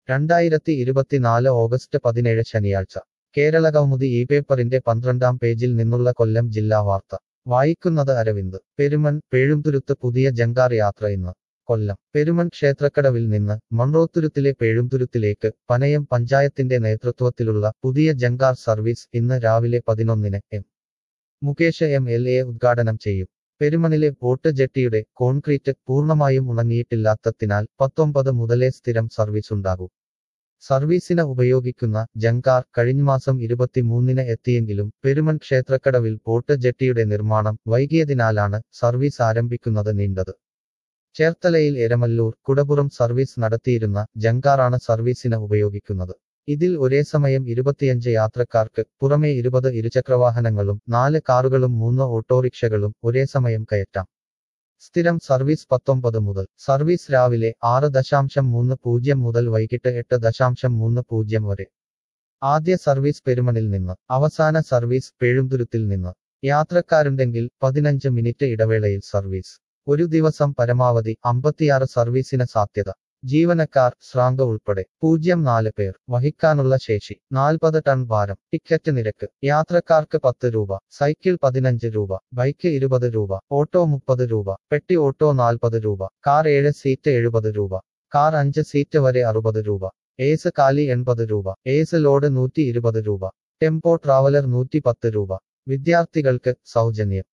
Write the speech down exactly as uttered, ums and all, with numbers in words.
രണ്ടായിരത്തി ഇരുപത്തിനാല് ഓഗസ്റ്റ് പതിനേഴ് ശനിയാഴ്ച കേരളകൗമുദി ഈ പേപ്പറിന്റെ പന്ത്രണ്ടാം പേജിൽ നിന്നുള്ള കൊല്ലം ജില്ലാ വാർത്ത വായിക്കുന്നത് അരവിന്ദ്. പെരുമൺ പേഴുംതുരുത്ത് പുതിയ ജങ്കാർ യാത്ര ഇന്ന്. കൊല്ലം പെരുമൺ ക്ഷേത്രക്കടവിൽ നിന്ന് മൺറോത്തുരുത്തിലെ പേഴുംതുരുത്തിലേക്ക് പനയം പഞ്ചായത്തിന്റെ നേതൃത്വത്തിലുള്ള പുതിയ ജങ്കാർ സർവീസ് ഇന്ന് രാവിലെ പതിനൊന്നിന് M Mukesh M L A ഉദ്ഘാടനം ചെയ്യും. പെരുമണിലെ ബോട്ട് ജെട്ടിയുടെ കോൺക്രീറ്റ് പൂർണ്ണമായും ഉണങ്ങിയിട്ടില്ലാത്തതിനാൽ പത്തൊമ്പത് മുതലേ സ്ഥിരം സർവീസുണ്ടാകൂ. സർവീസിന് ഉപയോഗിക്കുന്ന ജങ്കാർ കഴിഞ്ഞമാസം ഇരുപത്തിമൂന്നിന് എത്തിയെങ്കിലും പെരുമൺ ക്ഷേത്രക്കടവിൽ ബോട്ട് ജെട്ടിയുടെ നിർമ്മാണം വൈകിയതിനാലാണ് സർവീസ് ആരംഭിക്കുന്നത് നീണ്ടത്. ചേർത്തലയിൽ എരമല്ലൂർ കുടപുറം സർവീസ് നടത്തിയിരുന്ന ജങ്കാറാണ് സർവീസിന് ഉപയോഗിക്കുന്നത്. ഇതിൽ ഒരേ സമയം ഇരുപത്തിയഞ്ച് യാത്രക്കാർക്ക് പുറമെ ഇരുപത് ഇരുചക്രവാഹനങ്ങളും നാല് കാറുകളും മൂന്ന് ഓട്ടോറിക്ഷകളും ഒരേ സമയം കയറ്റാം. സ്ഥിരം സർവീസ് പത്തൊമ്പത് മുതൽ. സർവീസ് രാവിലെ ആറ് ദശാംശം മൂന്ന് പൂജ്യം മുതൽ വൈകിട്ട് എട്ട് ദശാംശം മൂന്ന് പൂജ്യം വരെ. ആദ്യ സർവീസ് പെരുമണിൽ നിന്ന്, അവസാന സർവീസ് പേഴുംതുരുത്തിൽ നിന്ന്. യാത്രക്കാരുണ്ടെങ്കിൽ പതിനഞ്ച് മിനിറ്റ് ഇടവേളയിൽ സർവീസ്. ഒരു ദിവസം പരമാവധി അമ്പത്തിയാറ് സർവീസിന് സാധ്യത. ജീവനക്കാർ ശ്രാങ്ക ഉൾപ്പെടെ പൂജ്യം നാല് പേർ. വഹിക്കാനുള്ള ശേഷി നാൽപ്പത് ടൺ ഭാരം. ടിക്കറ്റ് നിരക്ക് യാത്രക്കാർക്ക് പത്ത് രൂപ, സൈക്കിൾ പതിനഞ്ച് രൂപ, ബൈക്ക് ഇരുപത് രൂപ, ഓട്ടോ മുപ്പത് രൂപ, പെട്ടി ഓട്ടോ നാൽപ്പത് രൂപ, കാർ ഏഴ് സീറ്റ് എഴുപത് രൂപ, കാർ അഞ്ച് സീറ്റ് വരെ അറുപത് രൂപ, ഏസ് കാലി എൺപത് രൂപ, ഏസ് ലോഡ് നൂറ്റി ഇരുപത് രൂപ, ടെമ്പോ ട്രാവലർ നൂറ്റി പത്ത് രൂപ. വിദ്യാർത്ഥികൾക്ക് സൗജന്യം.